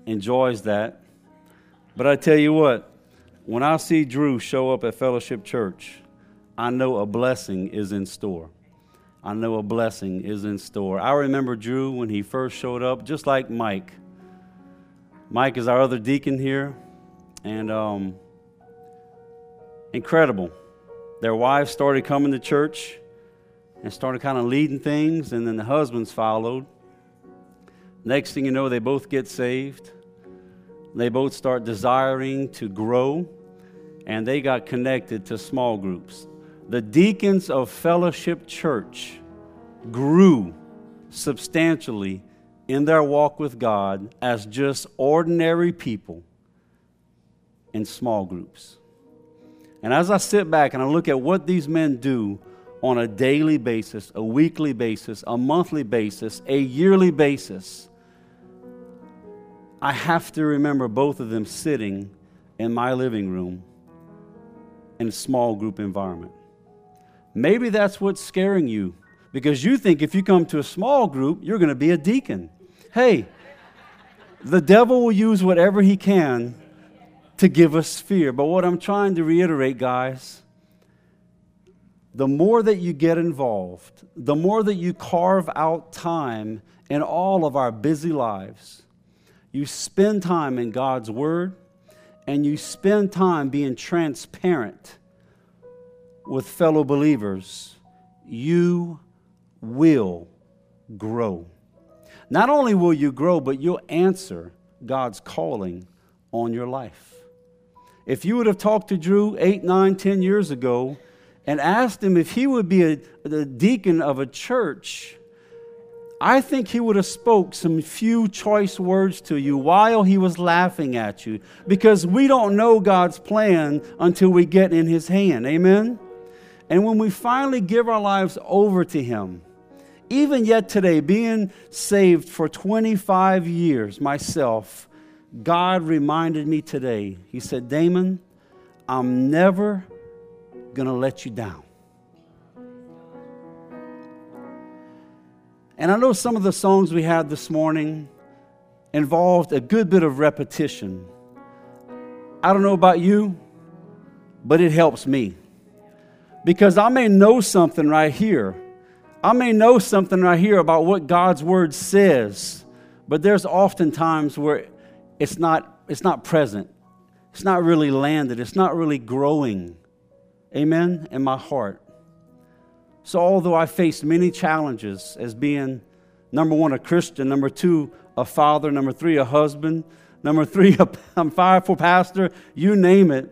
enjoys that. But I tell you what, when I see Drew show up at Fellowship Church, I know a blessing is in store. I know a blessing is in store. I remember Drew when he first showed up, just like Mike. Mike is our other deacon here, and incredible. Their wives started coming to church and started kind of leading things, and then the husbands followed. Next thing you know, they both get saved. They both start desiring to grow, and they got connected to small groups. The deacons of Fellowship Church grew substantially in their walk with God as just ordinary people in small groups. And as I sit back and I look at what these men do on a daily basis, a weekly basis, a monthly basis, a yearly basis, I have to remember both of them sitting in my living room in a small group environment. Maybe that's what's scaring you, because you think if you come to a small group, you're going to be a deacon. Hey, the devil will use whatever he can to give us fear. But what I'm trying to reiterate, guys, the more that you get involved, the more that you carve out time in all of our busy lives, you spend time in God's Word, and you spend time being transparent with fellow believers, you will grow. Not only will you grow, but you'll answer God's calling on your life. If you would have talked to Drew 8, 9, 10 years ago and asked him if he would be a deacon of a church, I think he would have spoke some few choice words to you while he was laughing at you, because we don't know God's plan until we get in His hand. Amen? And when we finally give our lives over to Him, even yet today, being saved for 25 years myself, God reminded me today, He said, Damon, I'm never going to let you down. And I know some of the songs we had this morning involved a good bit of repetition. I don't know about you, but it helps me. Because I may know something right here. I may know something right here about what God's Word says, but there's often times where it's not present. It's not really landed. It's not really growing. Amen? In my heart. So although I faced many challenges as being, number one, a Christian, number two, a father, number three, a husband, number three, I'm powerful pastor, you name it,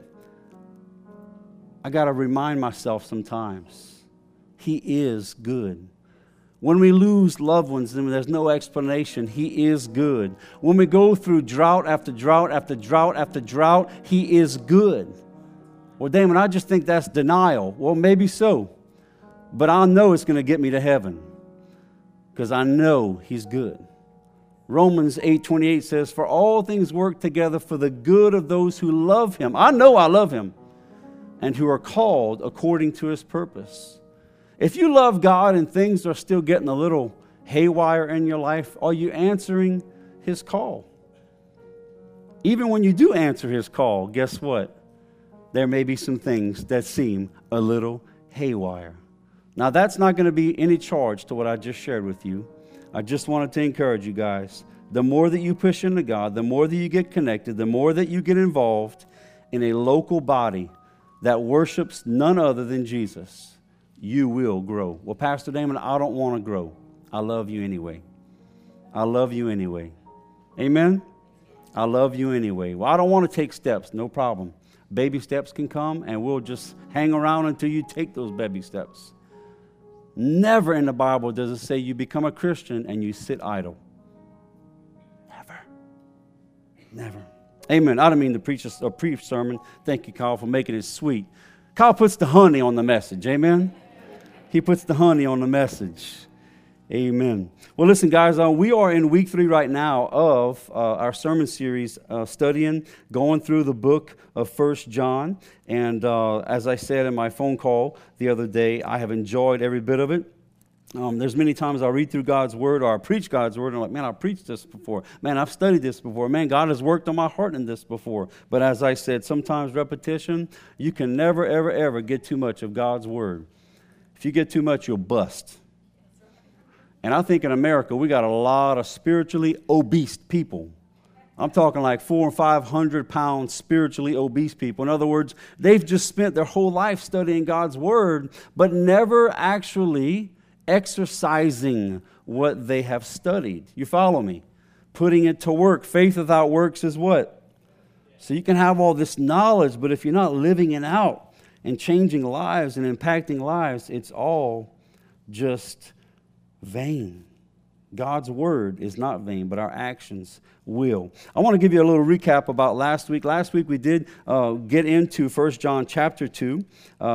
I got to remind myself sometimes, He is good. When we lose loved ones and there's no explanation, He is good. When we go through drought after drought after drought after drought, He is good. Well, Damon, I just think that's denial. Well, maybe so. But I know it's going to get me to heaven because I know He's good. Romans 8:28 says, for all things work together for the good of those who love Him. I know I love Him. And who are called according to His purpose. If you love God and things are still getting a little haywire in your life, are you answering His call? Even when you do answer His call, guess what? There may be some things that seem a little haywire. Now, that's not going to be any charge to what I just shared with you. I just wanted to encourage you guys. The more that you push into God, the more that you get connected, the more that you get involved in a local body that worships none other than Jesus, you will grow. Well, Pastor Damon, I don't want to grow. I love you anyway. I love you anyway. Amen? I love you anyway. Well, I don't want to take steps. No problem. Baby steps can come, and we'll just hang around until you take those baby steps. Never in the Bible does it say you become a Christian and you sit idle. Never. Never. Amen. I don't mean to preach a brief sermon. Thank you, Kyle, for making it sweet. Kyle puts the honey on the message. Amen. He puts the honey on the message. Amen. Well, listen, guys, we are in week 3 right now of our sermon series, going through the book of 1 John. And as I said in my phone call the other day, I have enjoyed every bit of it. There's many times I'll read through God's Word or I preach God's Word and I'm like, man, I've preached this before. Man, I've studied this before. Man, God has worked on my heart in this before. But as I said, sometimes repetition, you can never, ever, ever get too much of God's Word. If you get too much, you'll bust. And I think in America, we got a lot of spiritually obese people. I'm talking like 400 and 500 pound spiritually obese people. In other words, they've just spent their whole life studying God's Word, but never actually exercising what they have studied. You follow me? Putting it to work. Faith without works is what? So you can have all this knowledge, but if you're not living it out and changing lives and impacting lives, it's all just vain. God's Word is not vain, but our actions will. I want to give you a little recap about last week. Last week we did get into 1 John chapter 2,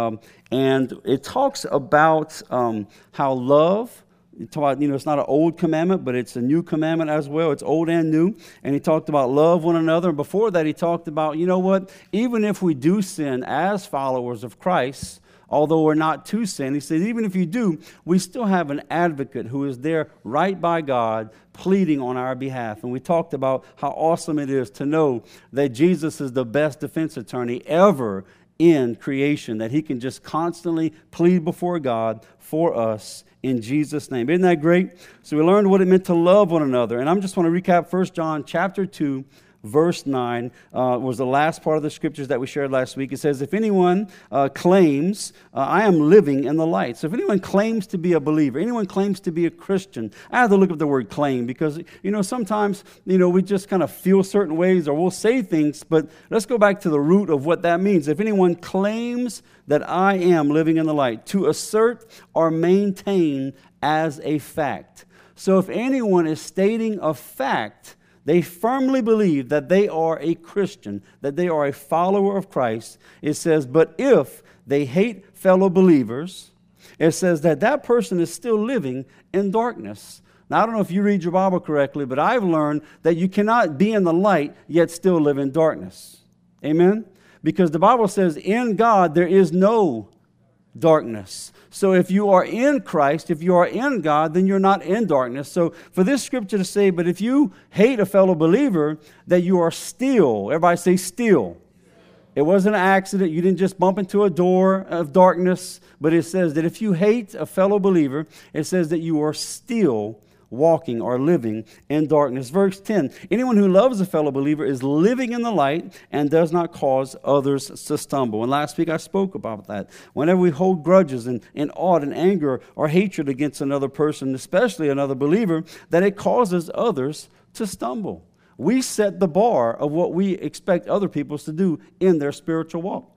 and it talks about how love, it's not an old commandment, but it's a new commandment as well. It's old and new. And he talked about love one another. And before that, he talked about, you know what, even if we do sin as followers of Christ, although we're not to sin, he says, even if you do, we still have an advocate who is there right by God pleading on our behalf. And we talked about how awesome it is to know that Jesus is the best defense attorney ever in creation, that he can just constantly plead before God for us in Jesus' name. Isn't that great? So we learned what it meant to love one another. And I just want to recap 1 John chapter 2, verse 9 was the last part of the scriptures that we shared last week. It says, if anyone claims, I am living in the light. So if anyone claims to be a believer, anyone claims to be a Christian, I have to look up the word claim because, sometimes, we just kind of feel certain ways or we'll say things, but let's go back to the root of what that means. If anyone claims that I am living in the light, to assert or maintain as a fact. So if anyone is stating a fact, they firmly believe that they are a Christian, that they are a follower of Christ. It says, but if they hate fellow believers, it says that person is still living in darkness. Now, I don't know if you read your Bible correctly, but I've learned that you cannot be in the light yet still live in darkness. Amen? Because the Bible says, in God there is no darkness. So if you are in Christ, if you are in God, then you're not in darkness. So for this scripture to say, but if you hate a fellow believer, that you are still, everybody say still. It wasn't an accident. You didn't just bump into a door of darkness, but it says that if you hate a fellow believer, it says that you are still walking or living in darkness. Verse 10, anyone who loves a fellow believer is living in the light and does not cause others to stumble. And last week I spoke about that. Whenever we hold grudges and odd and anger or hatred against another person, especially another believer, that it causes others to stumble. We set the bar of what we expect other people to do in their spiritual walk.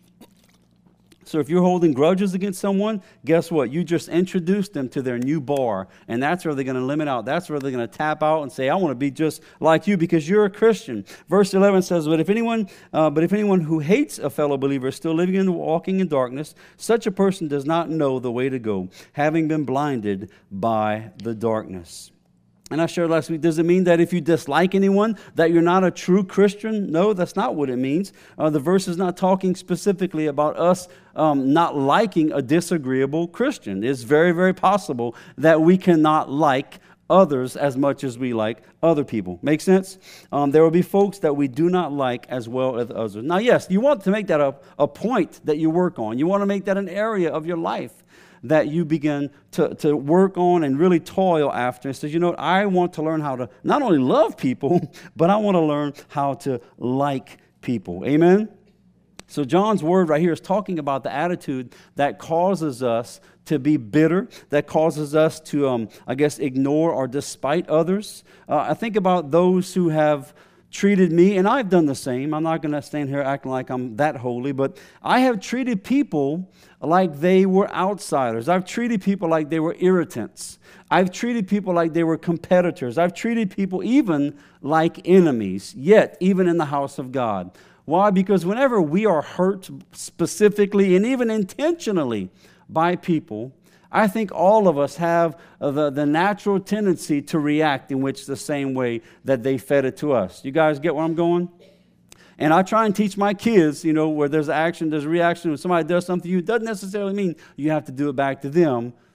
So if you're holding grudges against someone, guess what? You just introduced them to their new bar, and that's where they're going to limit out. That's where they're going to tap out and say, I want to be just like you because you're a Christian. Verse 11 says, but if anyone who hates a fellow believer is still living and walking in darkness, such a person does not know the way to go, having been blinded by the darkness. And I shared last week, does it mean that if you dislike anyone, that you're not a true Christian? No, that's not what it means. The verse is not talking specifically about us not liking a disagreeable Christian. It's very, very possible that we cannot like others as much as we like other people. Make sense? There will be folks that we do not like as well as others. Now, yes, you want to make that a point that you work on. You want to make that an area of your life that you begin to work on and really toil after. And says, I want to learn how to not only love people, but I want to learn how to like people. Amen? So John's word right here is talking about the attitude that causes us to be bitter, that causes us to, ignore or despite others. I think about those who have treated me, and I've done the same. I'm not going to stand here acting like I'm that holy, but I have treated people like they were outsiders. I've treated people like they were irritants. I've treated people like they were competitors. I've treated people even like enemies, yet even in the house of God. Why? Because whenever we are hurt specifically and even intentionally by people, I think all of us have the natural tendency to react in which the same way that they fed it to us. You guys get where I'm going? And I try and teach my kids, where there's action, there's a reaction. When somebody does something to you, it doesn't necessarily mean you have to do it back to them.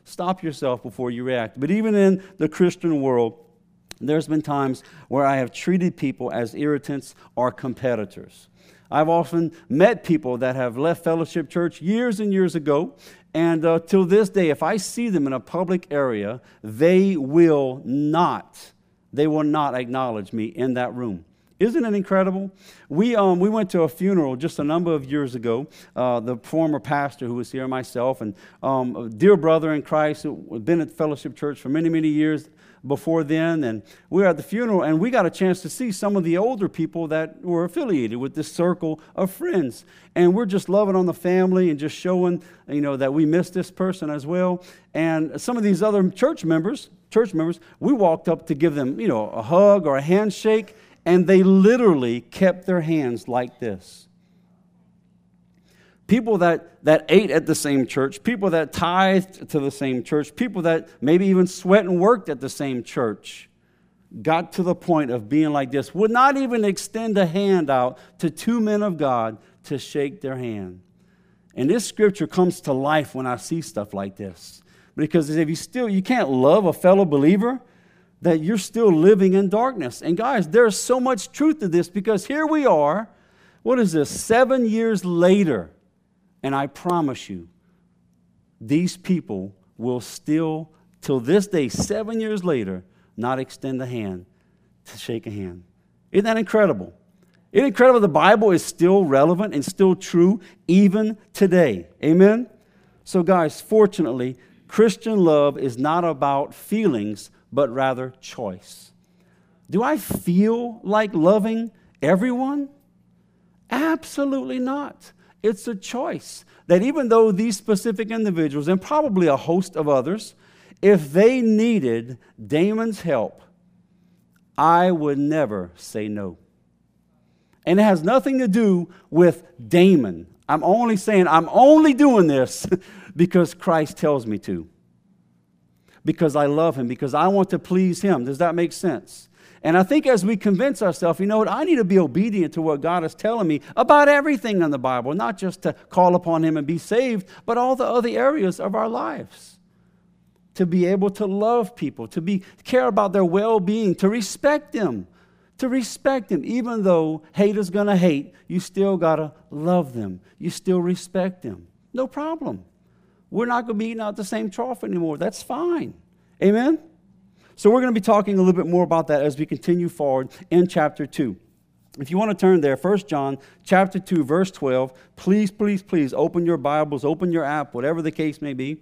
Stop yourself before you react. But even in the Christian world, there's been times where I have treated people as irritants or competitors. I've often met people that have left Fellowship Church years and years ago, and till this day, if I see them in a public area, they will not acknowledge me in that room. Isn't it incredible? We went to a funeral just a number of years ago. The former pastor who was here, myself, and a dear brother in Christ who had been at Fellowship Church for many, many years before then, and we were at the funeral, and we got a chance to see some of the older people that were affiliated with this circle of friends, and we're just loving on the family and just showing, that we miss this person as well. And some of these other church members, we walked up to give them, a hug or a handshake, and they literally kept their hands like this. People that ate at the same church, people that tithed to the same church, people that maybe even sweat and worked at the same church, got to the point of being like this, would not even extend a hand out to two men of God to shake their hand. And this scripture comes to life when I see stuff like this. Because if you can't love a fellow believer, that you're still living in darkness. And guys, there's so much truth to this, because here we are, 7 years later, and I promise you, these people will still, till this day, 7 years later, not extend a hand to shake a hand. Isn't that incredible? Isn't it incredible the Bible is still relevant and still true even today? Amen? So guys, fortunately, Christian love is not about feelings, but rather choice. Do I feel like loving everyone? Absolutely not. It's a choice that even though these specific individuals, and probably a host of others, if they needed Damon's help, I would never say no. And it has nothing to do with Damon. I'm only doing this because Christ tells me to. Because I love him, because I want to please him. Does that make sense? And I think as we convince ourselves, I need to be obedient to what God is telling me about everything in the Bible, not just to call upon him and be saved, but all the other areas of our lives. To be able to love people, to care about their well-being, to respect them. Even though hate is going to hate, you still got to love them. You still respect them. No problem. We're not going to be eating out the same trough anymore. That's fine. Amen? So we're going to be talking a little bit more about that as we continue forward in chapter 2. If you want to turn there, 1 John chapter 2, verse 12, please, please, please open your Bibles, open your app, whatever the case may be.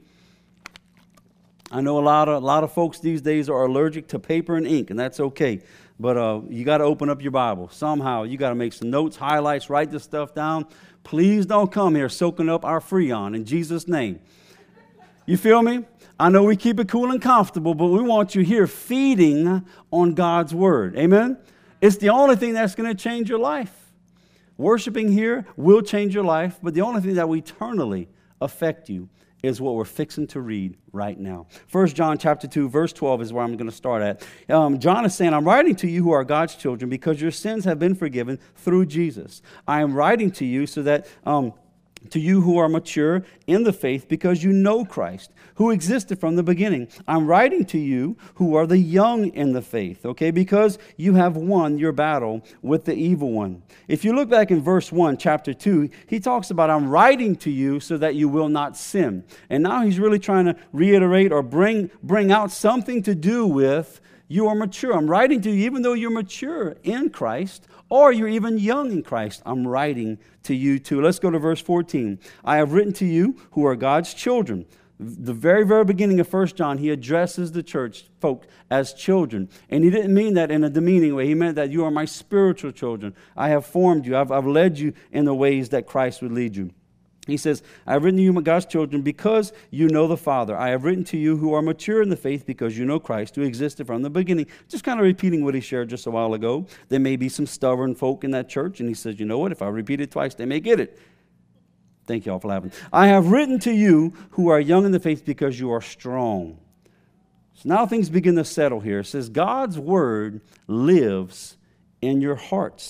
I know a lot of folks these days are allergic to paper and ink, and that's okay. But you got to open up your Bible. Somehow you got to make some notes, highlights, write this stuff down. Please don't come here soaking up our Freon in Jesus' name. You feel me? I know we keep it cool and comfortable, but we want you here feeding on God's Word. Amen? It's the only thing that's going to change your life. Worshiping here will change your life, but the only thing that will eternally affect you is what we're fixing to read right now. 1 John chapter 2, verse 12 is where I'm going to start at. John is saying, I'm writing to you who are God's children because your sins have been forgiven through Jesus. I am writing to you so that... to you who are mature in the faith because you know Christ, who existed from the beginning. I'm writing to you who are the young in the faith, okay, because you have won your battle with the evil one. If you look back in verse 1, chapter 2, he talks about, I'm writing to you so that you will not sin. And now he's really trying to reiterate or bring out something to do with you are mature. I'm writing to you even though you're mature in Christ, or you're even young in Christ. I'm writing to you too. Let's go to verse 14. I have written to you who are God's children. The very, very beginning of 1 John, he addresses the church folk as children. And he didn't mean that in a demeaning way. He meant that you are my spiritual children. I have formed you. I've led you in the ways that Christ would lead you. He says, I have written to you, God's children, because you know the Father. I have written to you who are mature in the faith because you know Christ, who existed from the beginning. Just kind of repeating what he shared just a while ago. There may be some stubborn folk in that church, and he says, you know what? If I repeat it twice, they may get it. Thank you all for laughing. I have written to you who are young in the faith because you are strong. So now things begin to settle here. It says, God's word lives in your hearts.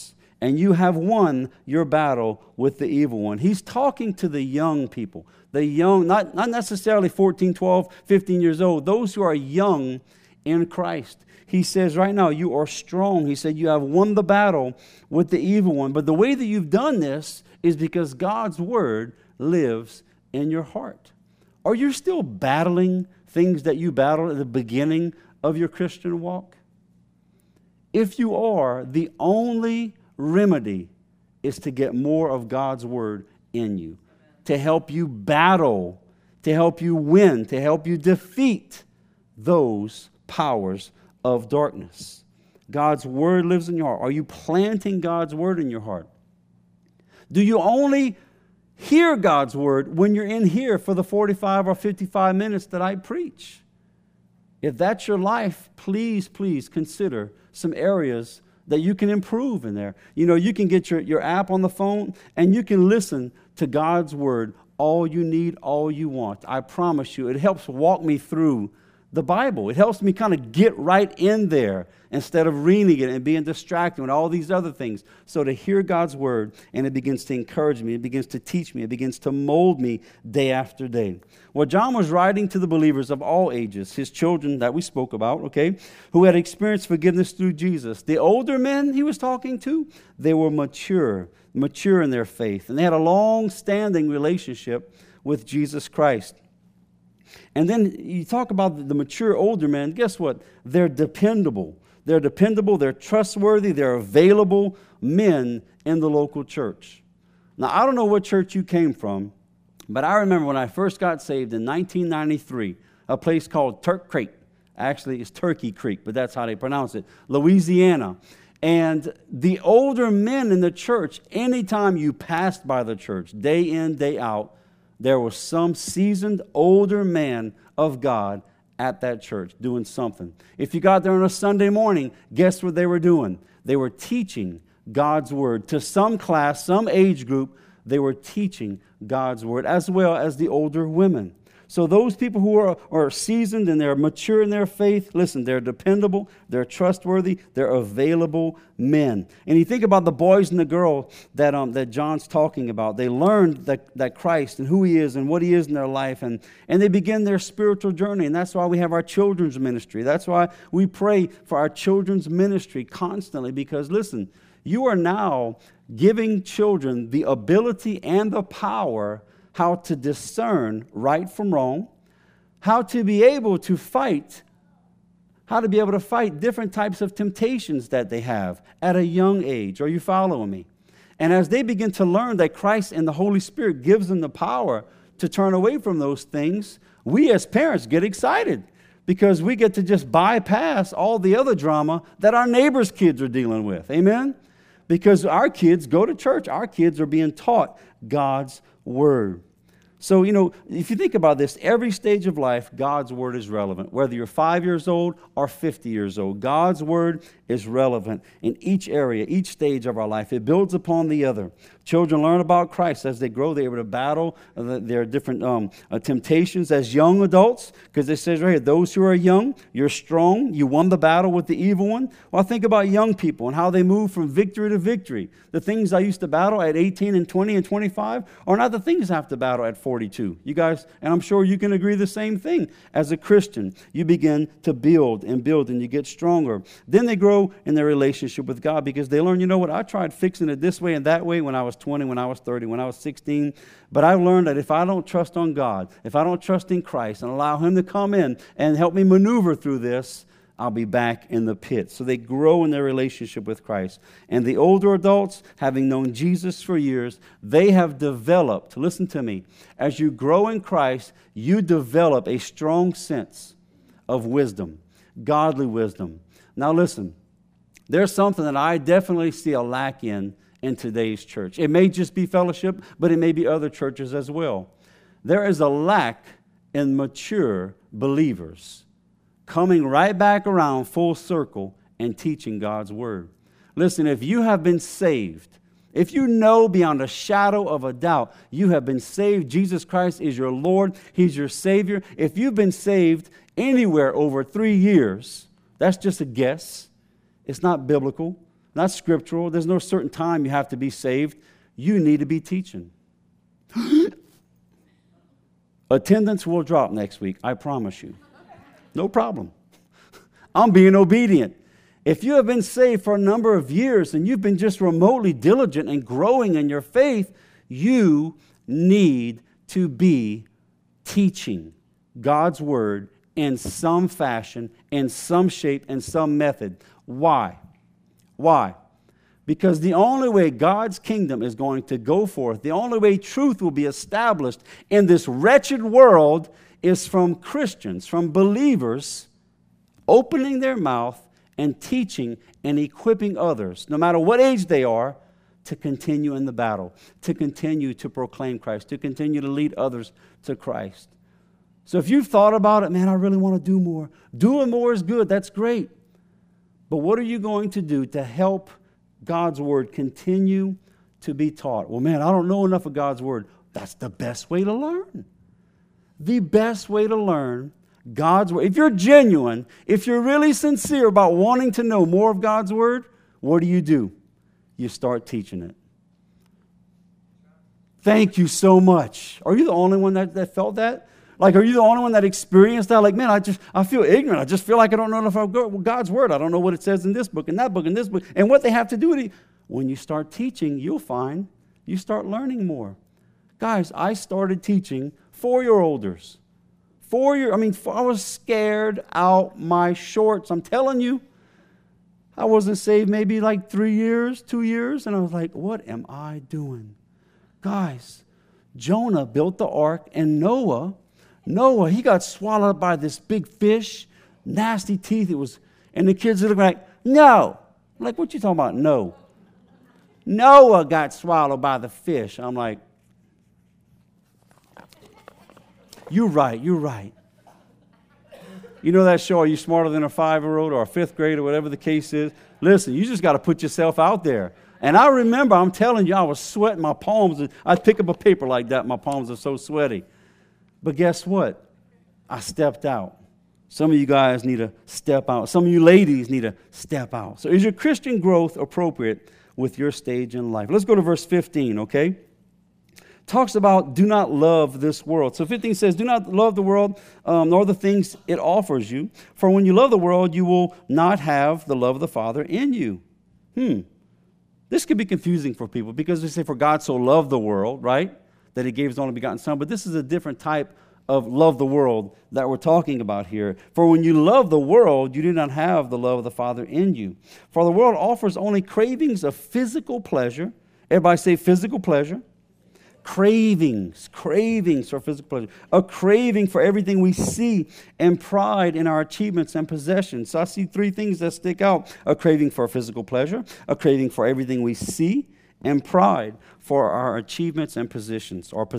and you have won your battle with the evil one. He's talking to the young people, the young, not necessarily 14, 12, 15 years old, those who are young in Christ. He says right now, you are strong. He said you have won the battle with the evil one. But the way that you've done this is because God's word lives in your heart. Are you still battling things that you battled at the beginning of your Christian walk? If you are, the only remedy is to get more of God's word in you, to help you battle, to help you win, to help you defeat those powers of darkness. God's word lives in your heart. Are you planting God's word in your heart? Do you only hear God's word when you're in here for the 45 or 55 minutes that I preach? If that's your life, please consider some areas that you can improve in there. You know, you can get your app on the phone and you can listen to God's word all you need, all you want. I promise you, it helps walk me through the Bible. It helps me kind of get right in there instead of reading it and being distracted with all these other things. So to hear God's word, and it begins to encourage me, it begins to teach me, it begins to mold me day after day. Well, John was writing to the believers of all ages, his children that we spoke about, okay, who had experienced forgiveness through Jesus. The older men he was talking to, they were mature in their faith, and they had a long-standing relationship with Jesus Christ. And then you talk about the mature older men, guess what? They're dependable. They're dependable, they're trustworthy, they're available men in the local church. Now, I don't know what church you came from, but I remember when I first got saved in 1993, a place called Turk Creek. Actually, it's Turkey Creek, but that's how they pronounce it, Louisiana. And the older men in the church, anytime you passed by the church, day in, day out, there was some seasoned older man of God at that church doing something. If you got there on a Sunday morning, guess what they were doing? They were teaching God's word. To some class, some age group, they were teaching God's word, as well as the older women. So those people who are seasoned and they're mature in their faith, listen, they're dependable, they're trustworthy, they're available men. And you think about the boys and the girls that John's talking about. They learned that Christ and who he is and what he is in their life, and they begin their spiritual journey. And that's why we have our children's ministry. That's why we pray for our children's ministry constantly, because listen, you are now giving children the ability and the power how to discern right from wrong, how to be able to fight different types of temptations that they have at a young age. Are you following me? And as they begin to learn that Christ and the Holy Spirit gives them the power to turn away from those things, we as parents get excited because we get to just bypass all the other drama that our neighbors' kids are dealing with. Amen? Because our kids go to church. Our kids are being taught God's word. So, you know, if you think about this, every stage of life, God's word is relevant. Whether you're 5 years old or 50 years old, God's word is relevant in each area, each stage of our life. It builds upon the other. Children learn about Christ as they grow. They're able to battle their different temptations as young adults, because it says right here, those who are young, you're strong. You won the battle with the evil one. Well, think about young people and how they move from victory to victory. The things I used to battle at 18 and 20 and 25 are not the things I have to battle at 42. You guys, and I'm sure you can agree the same thing. As a Christian, you begin to build and you get stronger. Then they grow in their relationship with God because they learn, you know what, I tried fixing it this way and that way when I was 20, when I was 30, when I was 16. But I learned that if I don't trust on God, if I don't trust in Christ and allow him to come in and help me maneuver through this, I'll be back in the pit. So they grow in their relationship with Christ. And the older adults, having known Jesus for years, they have developed, listen to me, as you grow in Christ, you develop a strong sense of wisdom, godly wisdom. Now listen, there's something that I definitely see a lack in today's church. It may just be fellowship, but it may be other churches as well. There is a lack in mature believers coming right back around full circle and teaching God's word. Listen, if you have been saved, if you know beyond a shadow of a doubt you have been saved, Jesus Christ is your Lord, he's your Savior. If you've been saved anywhere over 3 years, that's just a guess. It's not biblical. not scriptural. There's no certain time you have to be saved. You need to be teaching. Attendance will drop next week, I promise you. No problem. I'm being obedient. If you have been saved for a number of years and you've been just remotely diligent and growing in your faith, you need to be teaching God's word in some fashion, in some shape, in some method. Why? Why? Because the only way God's kingdom is going to go forth, the only way truth will be established in this wretched world is from Christians, from believers, opening their mouth and teaching and equipping others, no matter what age they are, to continue in the battle, to continue to proclaim Christ, to continue to lead others to Christ. So if you've thought about it, man, I really want to do more. Doing more is good. That's great. But what are you going to do to help God's word continue to be taught? Well, man, I don't know enough of God's word. That's the best way to learn. The best way to learn God's word. If you're genuine, if you're really sincere about wanting to know more of God's word, what do? You start teaching it. Thank you so much. Are you the only one that felt that? Like, are you the only one that experienced that? Like, man, I feel ignorant. I just feel like I don't know enough of God's word. I don't know what it says in this book and that book and this book and what they have to do with it. When you start teaching, you'll find you start learning more. Guys, I started teaching 4-year-olders. I was scared out my shorts. I'm telling you. I wasn't saved maybe like 3 years, 2 years, and I was like, what am I doing? Guys, Jonah built the ark, and Noah, he got swallowed by this big fish, nasty teeth. And the kids are looking like, no. I'm like, what you talking about? No. Noah got swallowed by the fish. I'm like, you're right. You know that show, Are You Smarter Than a 5-Year-Old or a 5th grade or whatever the case is? Listen, you just got to put yourself out there. And I remember, I'm telling you, I was sweating my palms. I'd pick up a paper like that. My palms are so sweaty. But guess what? I stepped out. Some of you guys need to step out. Some of you ladies need to step out. So is your Christian growth appropriate with your stage in life? Let's go to verse 15, okay? Talks about do not love this world. So 15 says, do not love the world nor the things it offers you. For when you love the world, you will not have the love of the Father in you. This could be confusing for people because they say, for God so loved the world, right? That he gave his only begotten Son. But this is a different type of love the world that we're talking about here. For when you love the world, you do not have the love of the Father in you. For the world offers only cravings of physical pleasure. Everybody say physical pleasure. Cravings for physical pleasure. A craving for everything we see and pride in our achievements and possessions. So I see 3 things that stick out. A craving for physical pleasure, a craving for everything we see, and pride for our achievements and possessions, or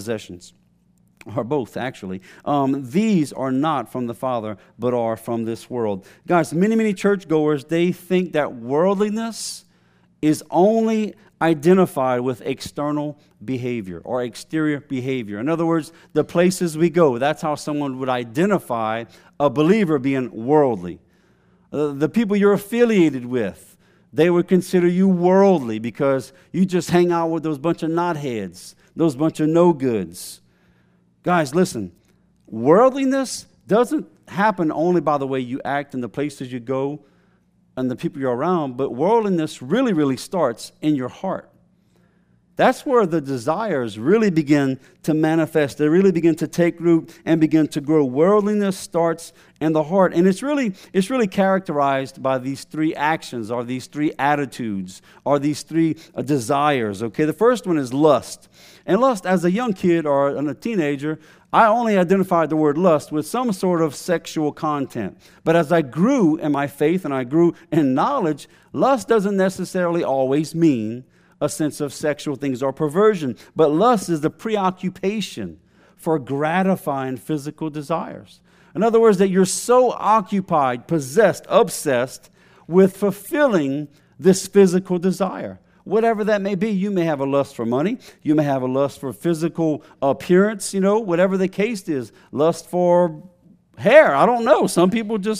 both, actually. These are not from the Father, but are from this world. Guys, many churchgoers, they think that worldliness is only identified with external behavior or exterior behavior. In other words, the places we go, that's how someone would identify a believer being worldly. The people you're affiliated with, they would consider you worldly because you just hang out with those bunch of knotheads, those bunch of no-goods. Guys, listen, worldliness doesn't happen only by the way you act and the places you go and the people you're around, but worldliness really starts in your heart. That's where the desires really begin to manifest. They really begin to take root and begin to grow. Worldliness starts in the heart. And it's really characterized by these 3 actions or these 3 attitudes or these 3 desires. Okay, the first one is lust. And lust, as a young kid or a teenager, I only identified the word lust with some sort of sexual content. But as I grew in my faith and I grew in knowledge, lust doesn't necessarily always mean a sense of sexual things or perversion. But lust is the preoccupation for gratifying physical desires. In other words, that you're so occupied, possessed, obsessed with fulfilling this physical desire. Whatever that may be, you may have a lust for money. You may have a lust for physical appearance, whatever the case is. Lust for hair, I don't know. Some people just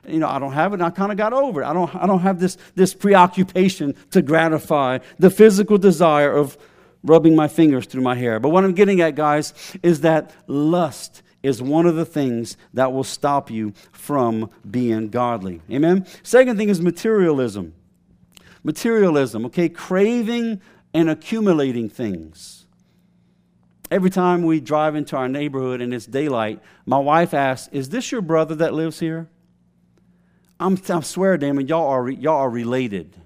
I don't have it, and I kind of got over it. I don't have this preoccupation to gratify the physical desire of rubbing my fingers through my hair. But what I'm getting at, guys, is that lust is one of the things that will stop you from being godly. Amen? Second thing is materialism. Materialism, okay? Craving and accumulating things. Every time we drive into our neighborhood and it's daylight, my wife asks, "Is this your brother that lives here?" I swear, Damon, y'all are related.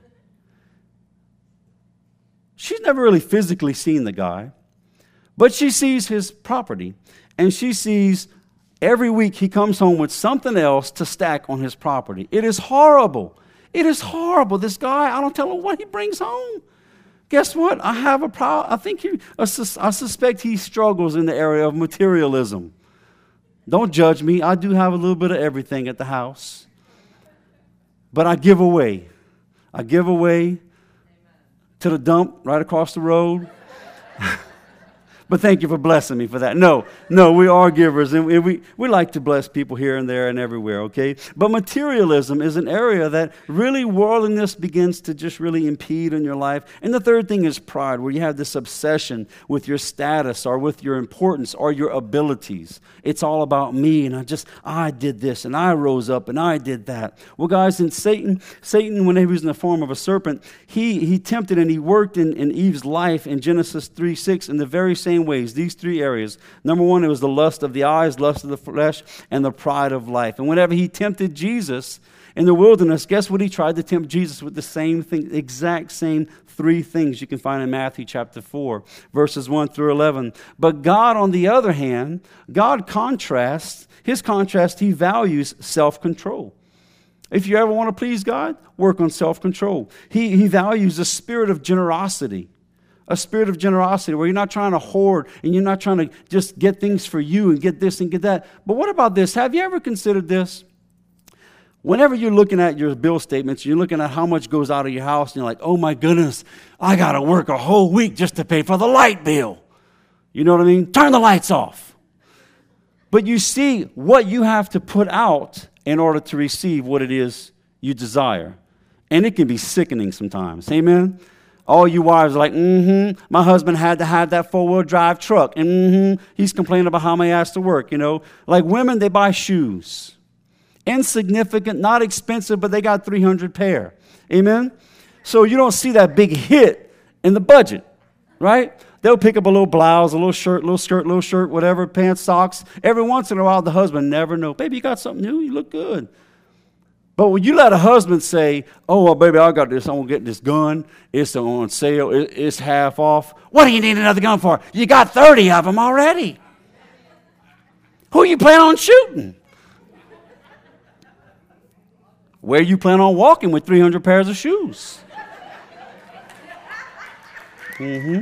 She's never really physically seen the guy, but she sees his property, and she sees every week he comes home with something else to stack on his property. It is horrible. It is horrible. This guy, I don't tell him what he brings home. Guess what? I have a problem. I suspect he struggles in the area of materialism. Don't judge me. I do have a little bit of everything at the house. But I give away. I give away to the dump right across the road. But thank you for blessing me for that. No, we are givers, and we like to bless people here and there and everywhere, okay? But materialism is an area that really worldliness begins to just really impede on your life. And the third thing is pride, where you have this obsession with your status or with your importance or your abilities. It's all about me, and I did this, and I rose up, and I did that. Well, guys, in Satan, when he was in the form of a serpent, he tempted and he worked in Eve's life in Genesis 3:6 in the very same ways, these three areas. Number one, it was the lust of the eyes, lust of the flesh, and the pride of life. And whenever he tempted Jesus in the wilderness, guess what he tried to tempt Jesus with? The same thing, exact same three things you can find in Matthew chapter 4, verses 1 through 11. But God, on the other hand, he values self-control. If you ever want to please God, work on self-control. He values a spirit of generosity. A spirit of generosity where you're not trying to hoard and you're not trying to just get things for you and get this and get that. But what about this? Have you ever considered this? Whenever you're looking at your bill statements, you're looking at how much goes out of your house, and you're like, "Oh my goodness, I got to work a whole week just to pay for the light bill." You know what I mean? Turn the lights off. But you see what you have to put out in order to receive what it is you desire. And it can be sickening sometimes. Amen? All you wives are like, my husband had to have that four-wheel drive truck, and he's complaining about how many has to work, Like women, they buy shoes. Insignificant, not expensive, but they got 300 pair. Amen? So you don't see that big hit in the budget, right? They'll pick up a little blouse, a little shirt, little skirt, little shirt, whatever, pants, socks. Every once in a while, the husband never know. "Baby, you got something new? You look good." But when you let a husband say, "Oh, well, baby, I got this. I'm going to get this gun. It's on sale. It's half off." "What do you need another gun for? You got 30 of them already. Who you plan on shooting? Where you plan on walking with 300 pairs of shoes?" You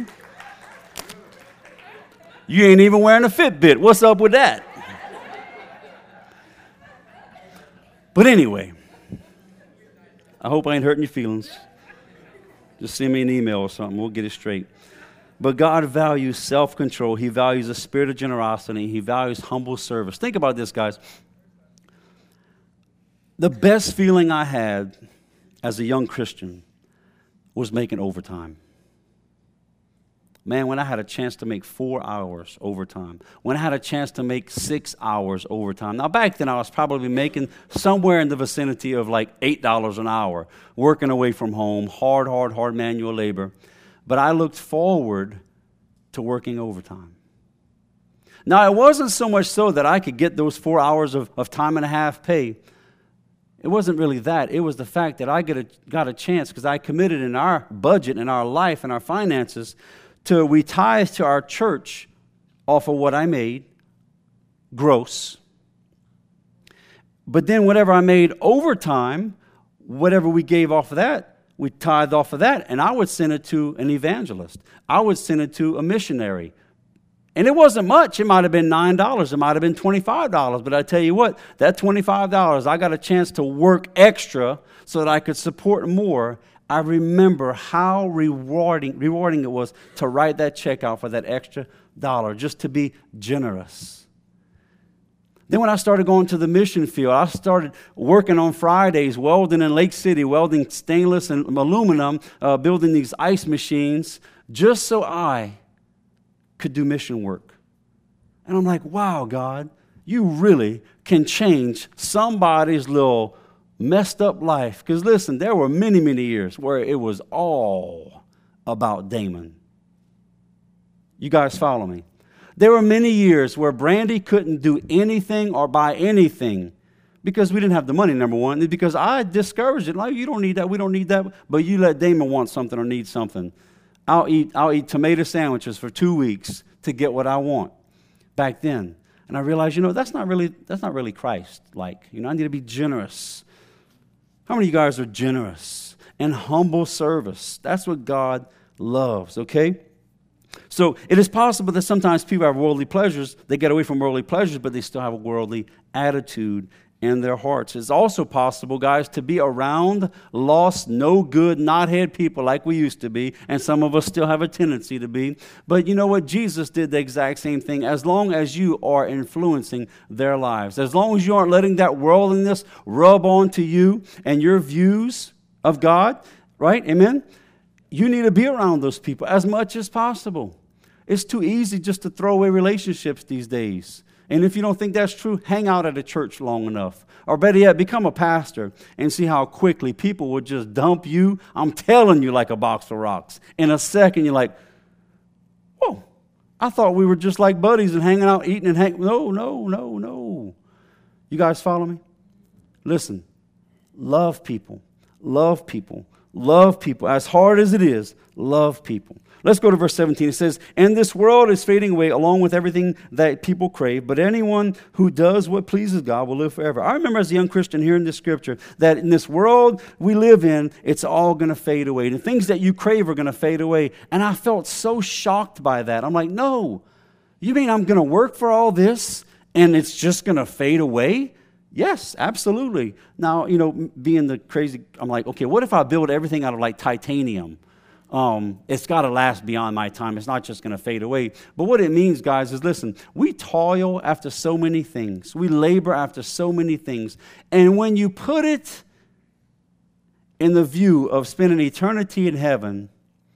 ain't even wearing a Fitbit. What's up with that? But anyway, I hope I ain't hurting your feelings. Just send me an email or something. We'll get it straight. But God values self-control. He values a spirit of generosity. He values humble service. Think about this, guys. The best feeling I had as a young Christian was making overtime. Man, when I had a chance to make 4 hours overtime, when I had a chance to make 6 hours overtime. Now, back then, I was probably making somewhere in the vicinity of like $8 an hour, working away from home, hard manual labor. But I looked forward to working overtime. Now, it wasn't so much so that I could get those 4 hours of time and a half pay. It wasn't really that. It was the fact that I got a chance, because I committed in our budget, in our life, in our finances, we tithe to our church off of what I made, gross. But then whatever I made overtime, whatever we gave off of that, we tithed off of that, and I would send it to an evangelist. I would send it to a missionary. And it wasn't much. It might have been $9. It might have been $25. But I tell you what, that $25, I got a chance to work extra so that I could support more. I remember how rewarding it was to write that check out for that extra dollar, just to be generous. Then when I started going to the mission field, I started working on Fridays, welding in Lake City, welding stainless and aluminum, building these ice machines, just so I could do mission work. And I'm like, wow, God, you really can change somebody's little messed up life. Because listen, there were many, many years where it was all about Damon. You guys follow me? There were many years where Brandy couldn't do anything or buy anything because we didn't have the money, number one, and because I discouraged it. Like, you don't need that, we don't need that, but you let Damon want something or need something. I'll eat tomato sandwiches for 2 weeks to get what I want back then. And I realized, that's not really Christ-like. I need to be generous. How many of you guys are generous and humble service? That's what God loves, okay? So it is possible that sometimes people have worldly pleasures. They get away from worldly pleasures, but they still have a worldly attitude in their hearts. It's also possible, guys, to be around lost, no good, knothead people like we used to be, and some of us still have a tendency to be. But you know what? Jesus did the exact same thing. As long as you are influencing their lives, as long as you aren't letting that worldliness rub onto you and your views of God, right? Amen? You need to be around those people as much as possible. It's too easy just to throw away relationships these days. And if you don't think that's true, hang out at a church long enough. Or better yet, become a pastor and see how quickly people will just dump you. I'm telling you, like a box of rocks. In a second, you're like, oh, I thought we were just like buddies and hanging out, eating and hanging. No. You guys follow me? Listen, love people. Love people. Love people. As hard as it is, love people. Let's go to verse 17. It says, and this world is fading away along with everything that people crave, but anyone who does what pleases God will live forever. I remember as a young Christian hearing this scripture that in this world we live in, it's all going to fade away. The things that you crave are going to fade away. And I felt so shocked by that. I'm like, no, you mean I'm going to work for all this and it's just going to fade away? Yes, absolutely. Now, being the crazy, I'm like, okay, what if I build everything out of like titanium? It's got to last beyond my time. It's not just going to fade away. But what it means, guys, is listen, we toil after so many things. We labor after so many things. And when you put it in the view of spending eternity in heaven,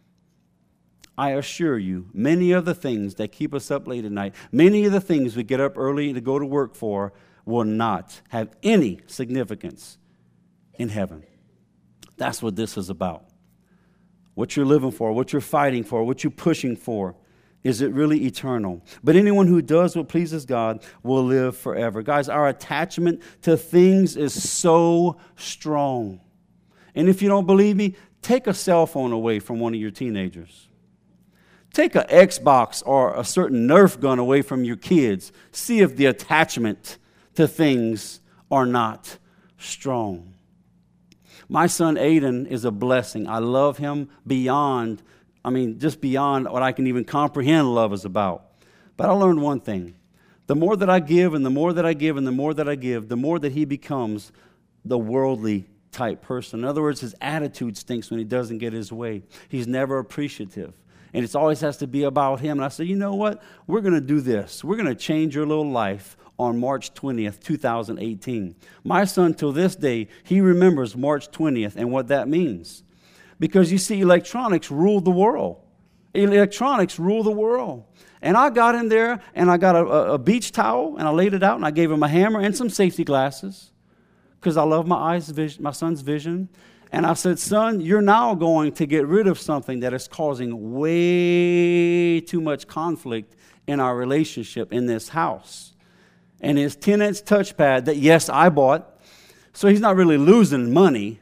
I assure you, many of the things that keep us up late at night, many of the things we get up early to go to work for, will not have any significance in heaven. That's what this is about. What you're living for, what you're fighting for, what you're pushing for, is it really eternal? But anyone who does what pleases God will live forever. Guys, our attachment to things is so strong. And if you don't believe me, take a cell phone away from one of your teenagers. Take an Xbox or a certain Nerf gun away from your kids. See if the attachment to things are not strong. My son Aiden is a blessing. I love him beyond, just beyond what I can even comprehend love is about. But I learned one thing. The more that I give and the more that I give and the more that I give, the more that he becomes the worldly type person. In other words, his attitude stinks when he doesn't get his way. He's never appreciative. And it always has to be about him. And I said, you know what? We're going to do this. We're going to change your little life on March 20th, 2018. My son, till this day, he remembers March 20th and what that means. Because you see, electronics rule the world. Electronics rule the world. And I got in there and I got a beach towel and I laid it out and I gave him a hammer and some safety glasses because I love my son's vision. And I said, son, you're now going to get rid of something that is causing way too much conflict in our relationship in this house. And his 10-inch touchpad that, yes, I bought. So he's not really losing money,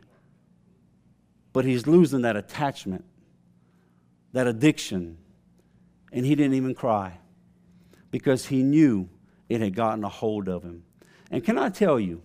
but he's losing that attachment, that addiction. And he didn't even cry because he knew it had gotten a hold of him. And can I tell you,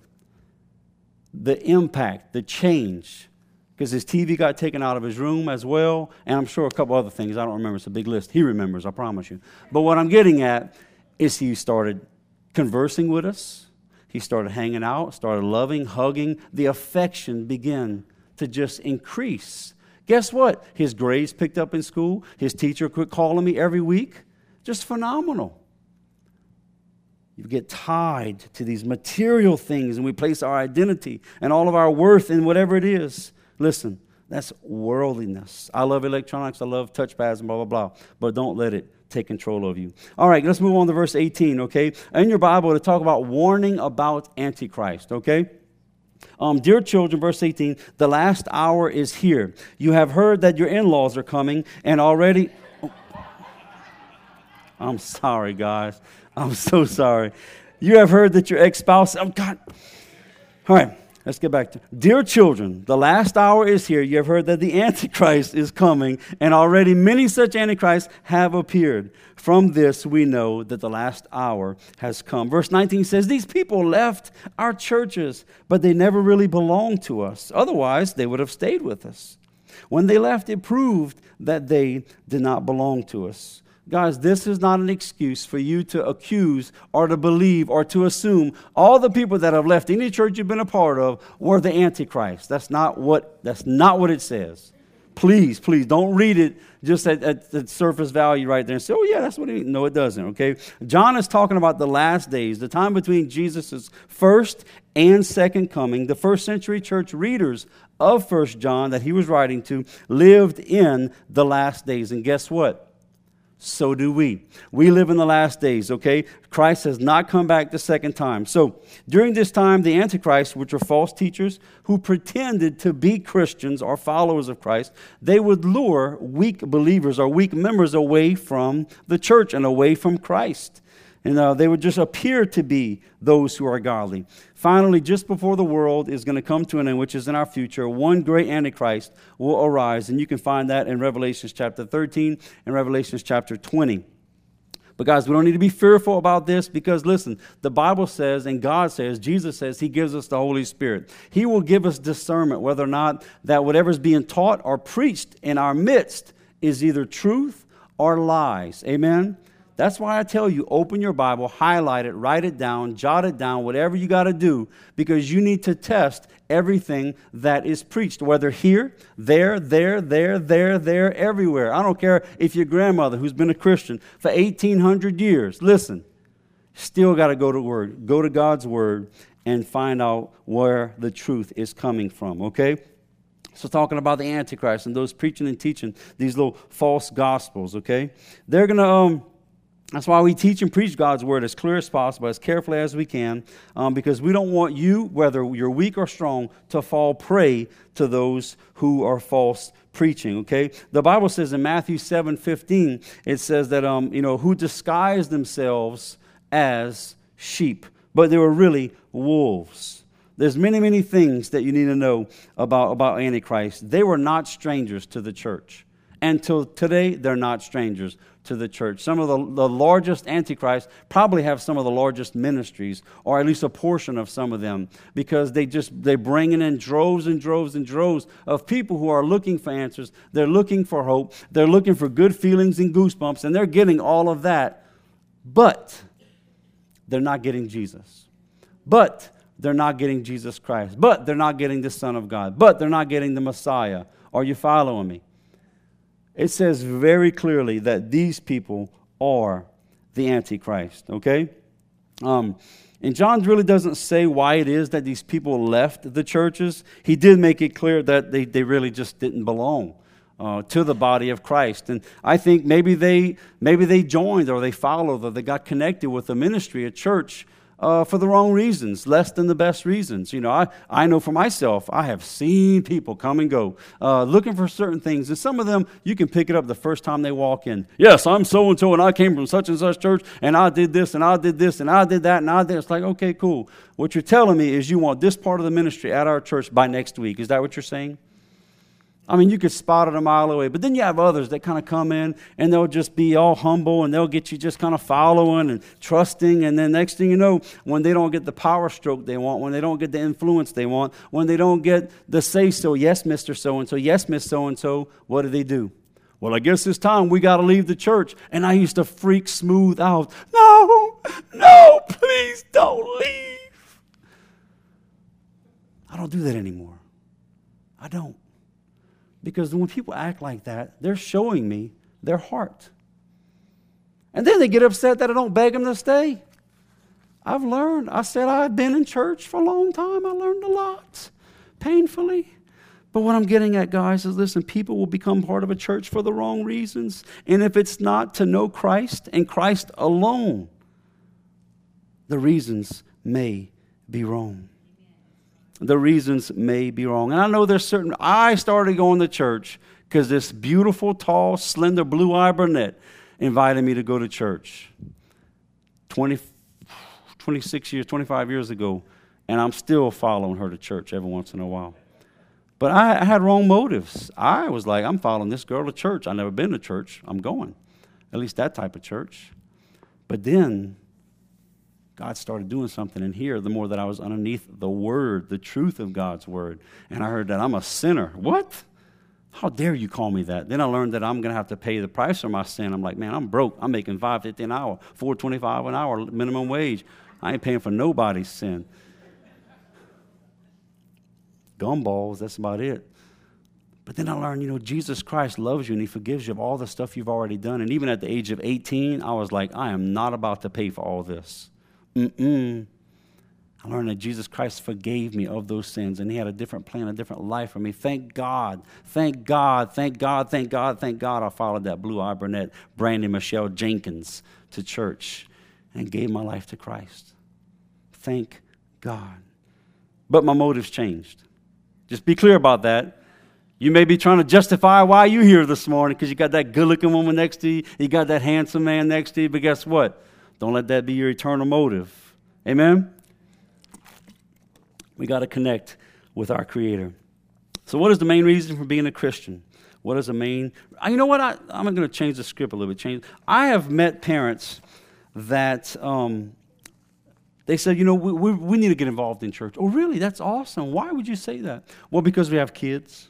the impact, the change, because his TV got taken out of his room as well, and I'm sure a couple other things. I don't remember. It's a big list. He remembers, I promise you. But what I'm getting at is he started conversing with us. He started hanging out, started loving, hugging. The affection began to just increase. Guess what? His grades picked up in school. His teacher quit calling me every week. Just phenomenal. You get tied to these material things, and we place our identity and all of our worth in whatever it is. Listen, that's worldliness. I love electronics. I love touchpads and blah, blah, blah. But don't let it take control of you. All right, let's move on to verse 18, okay? In your Bible, to talk about warning about Antichrist, okay? Dear children, verse 18, the last hour is here. You have heard that your in-laws are coming, and already... I'm sorry, guys. I'm so sorry. You have heard that your ex-spouse... Oh, God. All right, let's get back to... Dear children, the last hour is here. You have heard that the Antichrist is coming, and already many such Antichrists have appeared. From this, we know that the last hour has come. Verse 19 says, these people left our churches, but they never really belonged to us. Otherwise, they would have stayed with us. When they left, it proved that they did not belong to us. Guys, this is not an excuse for you to accuse or to believe or to assume all the people that have left any church you've been a part of were the Antichrist. That's not what it says. Please, don't read it just at surface value right there and say, oh, yeah, that's what it means. No, it doesn't, okay? John is talking about the last days, the time between Jesus' first and second coming. The first century church readers of 1 John that he was writing to lived in the last days. And guess what? So do we. We live in the last days, okay? Christ has not come back the second time. So during this time, the Antichrist, which are false teachers who pretended to be Christians or followers of Christ, they would lure weak believers or weak members away from the church and away from Christ. And they would just appear to be those who are godly. Finally, just before the world is going to come to an end, which is in our future, one great Antichrist will arise. And you can find that in Revelation chapter 13 and Revelation chapter 20. But guys, we don't need to be fearful about this because, listen, the Bible says and God says, Jesus says, he gives us the Holy Spirit. He will give us discernment whether or not that whatever is being taught or preached in our midst is either truth or lies. Amen? That's why I tell you, open your Bible, highlight it, write it down, jot it down, whatever you got to do, because you need to test everything that is preached, whether here, there, everywhere. I don't care if your grandmother, who's been a Christian for 1,800 years, listen, still got to go to Word. Go to God's Word and find out where the truth is coming from, okay? So talking about the Antichrist and those preaching and teaching these little false gospels, okay? They're going to... That's why we teach and preach God's Word as clear as possible, as carefully as we can, because we don't want you, whether you're weak or strong, to fall prey to those who are false preaching, okay? The Bible says in Matthew 7:15, it says that, who disguised themselves as sheep, but they were really wolves. There's many, many things that you need to know about Antichrist. They were not strangers to the church. Until today, they're not strangers to the church. Some of the largest Antichrists probably have some of the largest ministries, or at least a portion of some of them, because they bring in droves and droves and droves of people who are looking for answers. They're looking for hope. They're looking for good feelings and goosebumps, and they're getting all of that. But they're not getting Jesus. But they're not getting Jesus Christ. But they're not getting the Son of God. But they're not getting the Messiah. Are you following me? It says very clearly that these people are the Antichrist, okay? And John really doesn't say why it is that these people left the churches. He did make it clear that they really just didn't belong to the body of Christ. And I think maybe they joined or they followed or they got connected with a ministry, a church, for the wrong reasons, less than the best reasons. You know, I know for myself, I have seen people come and go looking for certain things. And some of them, you can pick it up the first time they walk in. Yes, I'm so-and-so, and I came from such and such church, and I did this, and I did this, and I did that, and I did. It's like, okay, cool. What you're telling me is you want this part of the ministry at our church by next week. Is that what you're saying? I mean, you could spot it a mile away. But then you have others that kind of come in and they'll just be all humble and they'll get you just kind of following and trusting. And then next thing you know, when they don't get the power stroke they want, when they don't get the influence they want, when they don't get the say-so, yes, Mr. So-and-so, yes, Miss So-and-so, what do? Well, I guess it's time we got to leave the church. And I used to freak smooth out. No, please don't leave. I don't do that anymore. I don't. Because when people act like that, they're showing me their heart. And then they get upset that I don't beg them to stay. I've learned. I said I've been in church for a long time. I learned a lot, painfully. But what I'm getting at, guys, is listen, people will become part of a church for the wrong reasons. And if it's not to know Christ and Christ alone, the reasons may be wrong. The reasons may be wrong. And I know I started going to church because this beautiful, tall, slender, blue-eyed brunette invited me to go to church 26 years, 25 years ago, and I'm still following her to church every once in a while. But I had wrong motives. I was like, I'm following this girl to church. I've never been to church. I'm going. At least that type of church. But then God started doing something in here the more that I was underneath the word, the truth of God's word. And I heard that I'm a sinner. What? How dare you call me that? Then I learned that I'm going to have to pay the price for my sin. I'm like, man, I'm broke. I'm making $5.50 an hour, $4.25 an hour minimum wage. I ain't paying for nobody's sin. Gumballs, that's about it. But then I learned, Jesus Christ loves you and he forgives you of all the stuff you've already done. And even at the age of 18, I was like, I am not about to pay for all this. I learned that Jesus Christ forgave me of those sins and he had a different plan, a different life for me. Thank God, thank God, thank God, thank God, thank God I followed that blue-eyed brunette, Brandy Michelle Jenkins, to church and gave my life to Christ. Thank God. But my motives changed. Just be clear about that. You may be trying to justify why you're here this morning because you got that good-looking woman next to you, you got that handsome man next to you, but guess what? Don't let that be your eternal motive. Amen? We got to connect with our Creator. So what is the main reason for being a Christian? What is the main... You know what? I'm going to change the script a little bit. I have met parents that... They said, we need to get involved in church. Oh, really? That's awesome. Why would you say that? Well, because we have kids.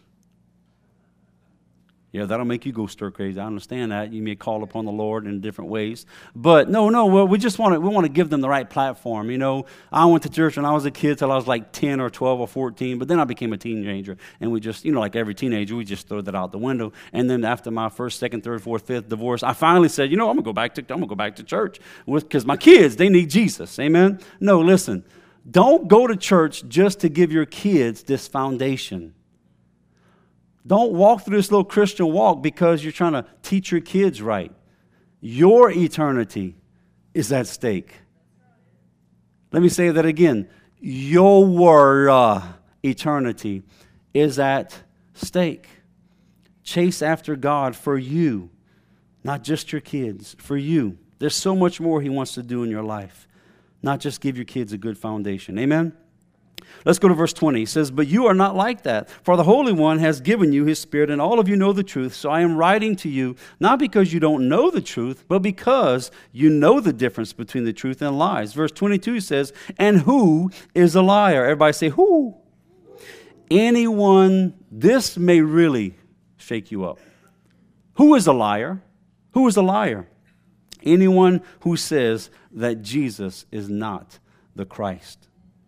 Yeah, that'll make you go stir crazy. I understand that. You may call upon the Lord in different ways. But no, well, we want to give them the right platform. I went to church when I was a kid till I was like 10 or 12 or 14, but then I became a teenager. And we just, like every teenager, we just throw that out the window. And then after my first, second, third, fourth, fifth divorce, I finally said, I'm going to go back to church because my kids, they need Jesus. Amen? No, listen. Don't go to church just to give your kids this foundation. Don't walk through this little Christian walk because you're trying to teach your kids right. Your eternity is at stake. Let me say that again. Your eternity is at stake. Chase after God for you, not just your kids, for you. There's so much more he wants to do in your life, not just give your kids a good foundation. Amen? Let's go to verse 20. He says, but you are not like that, for the Holy One has given you his Spirit, and all of you know the truth. So I am writing to you, not because you don't know the truth, but because you know the difference between the truth and lies. Verse 22 says, and who is a liar? Everybody say, who? Anyone, this may really shake you up. Who is a liar? Who is a liar? Anyone who says that Jesus is not the Christ.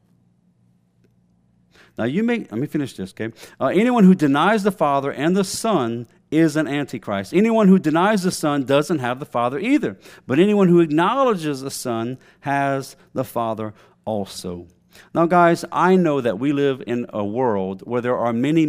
Now, let me finish this, okay? Anyone who denies the Father and the Son is an antichrist. Anyone who denies the Son doesn't have the Father either. But anyone who acknowledges the Son has the Father also. Now, guys, I know that we live in a world where there are many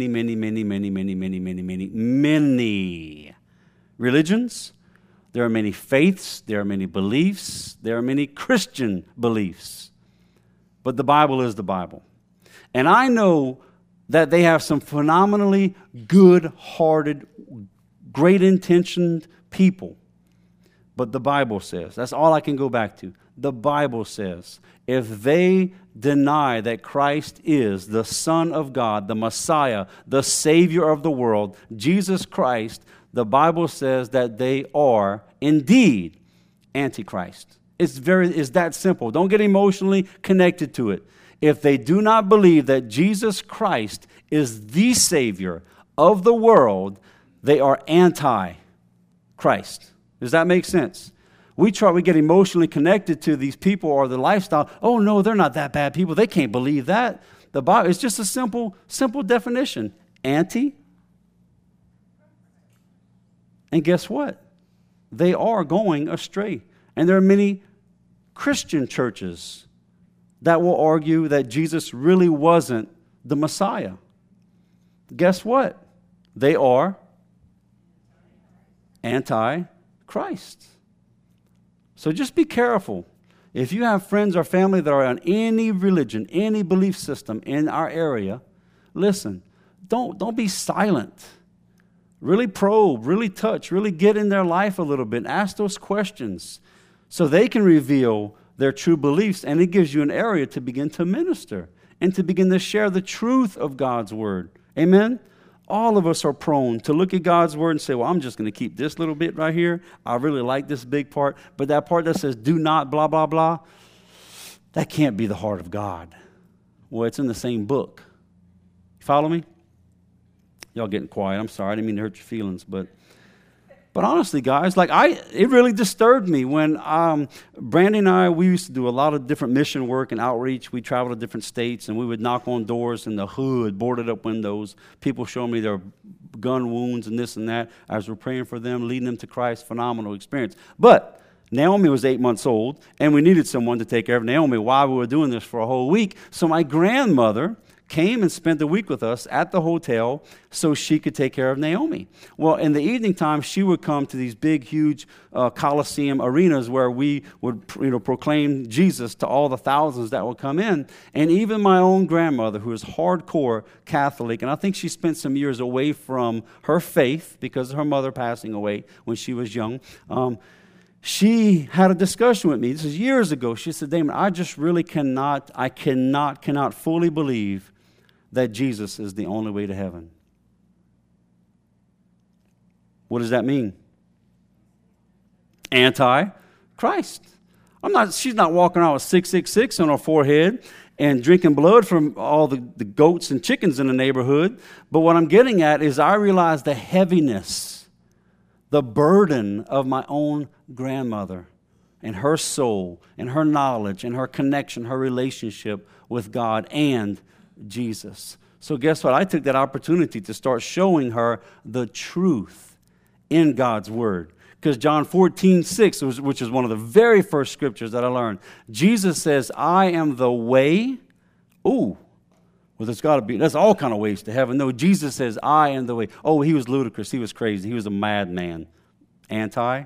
religions. There are many faiths. There are many beliefs. There are many Christian beliefs. But the Bible is the Bible. And I know that they have some phenomenally good-hearted, great-intentioned people. But the Bible says, that's all I can go back to. The Bible says, if they deny that Christ is the Son of God, the Messiah, the Savior of the world, Jesus Christ, the Bible says that they are indeed Antichrist. It's that simple. Don't get emotionally connected to it. If they do not believe that Jesus Christ is the Savior of the world, they are anti-Christ. Does that make sense? We get emotionally connected to these people or the lifestyle. Oh, no, they're not that bad people. They can't believe that. The Bible, it's just a simple definition. Anti. And guess what? They are going astray. And there are many Christian churches that will argue that Jesus really wasn't the Messiah. Guess what? They are anti-Christ. So just be careful. If you have friends or family that are on any religion, any belief system in our area, listen, don't be silent. Really probe, really touch, really get in their life a little bit and ask those questions so they can reveal their true beliefs, and it gives you an area to begin to minister and to begin to share the truth of God's word. Amen? All of us are prone to look at God's word and say, well, I'm just going to keep this little bit right here. I really like this big part. But that part that says, do not, blah, blah, blah, that can't be the heart of God. Well, it's in the same book. Follow me? Y'all getting quiet. I'm sorry. I didn't mean to hurt your feelings. But honestly, guys, it really disturbed me when Brandy and I, we used to do a lot of different mission work and outreach. We traveled to different states, and we would knock on doors in the hood, boarded up windows. People showing me their gun wounds and this and that as we're praying for them, leading them to Christ. Phenomenal experience. But Naomi was 8 months old, and we needed someone to take care of Naomi while we were doing this for a whole week. So my grandmother came and spent the week with us at the hotel so she could take care of Naomi. Well, in the evening time, she would come to these big, huge Coliseum arenas where we would proclaim Jesus to all the thousands that would come in. And even my own grandmother, who is hardcore Catholic, and I think she spent some years away from her faith because of her mother passing away when she was young, she had a discussion with me. This is years ago. She said, Damon, I just really cannot fully believe that Jesus is the only way to heaven. What does that mean? Anti-Christ. She's not walking around with 666 on her forehead and drinking blood from all the goats and chickens in the neighborhood. But what I'm getting at is I realize the heaviness, the burden of my own grandmother and her soul and her knowledge and her connection, her relationship with God and Jesus. So guess what? I took that opportunity to start showing her the truth in God's word. Because John 14:6, which is one of the very first scriptures that I learned, Jesus says, I am the way. Ooh, well, there's all kind of ways to heaven. No, Jesus says, I am the way. Oh, he was ludicrous. He was crazy. He was a madman. Anti.